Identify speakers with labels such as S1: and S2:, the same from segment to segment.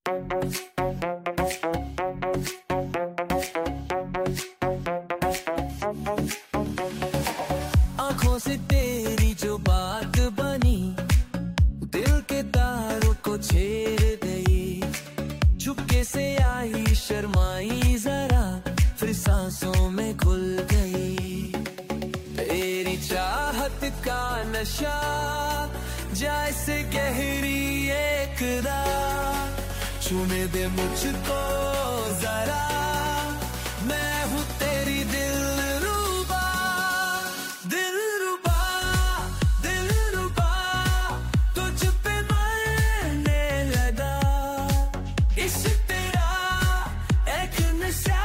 S1: आंखों से तेरी जो बात बनी, दिल के तारों को छेड़ गई। चुपके से आई शर्माई जरा, फिर सांसों में घुल गई। तेरी चाहत का नशा जैसे गहरी एक रात, छूने दे मुझको जरा, मैं हूँ तेरी दिलरुबा। दिलरुबा दिलरुबा, तुझ पे मरने लगा। इश्क तेरा एक नशा,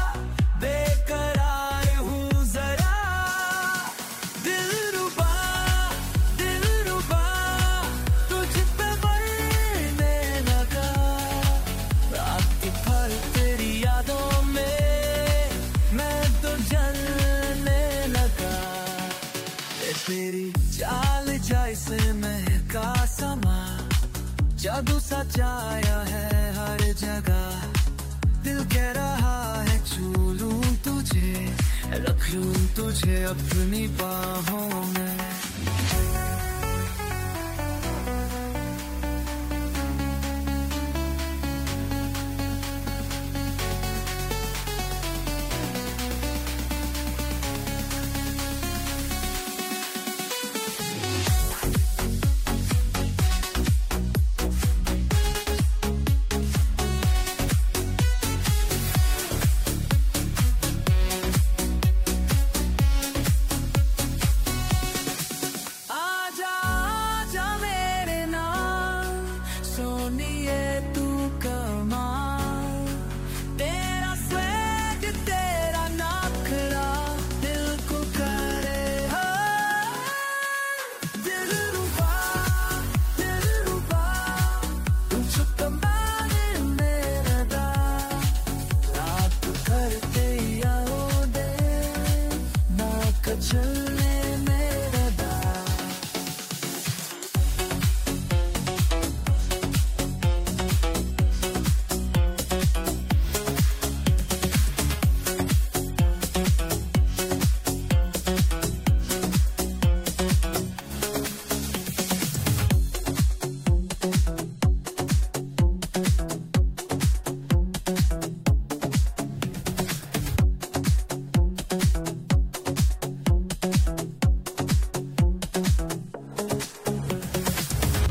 S1: बेकरार हूँ जरा। दिलरुबा दिलरुबा, तुझ पे मरने लगा। रात भर तेरी यादों में मैं तो जलने लगा। तेरी चाल जैसे महका समा, जादू सा छाया है हर जगह। दिल कह रहा है छू लूं तुझे, रख लूं तुझे अपनी बाहों में। आजा आजा मेरे नाम, सोनिए तू कमाल। तेरा स्वेग तेरा नखरा, दिल को करे हो। दिलरुबा दिलरुबा, तुझको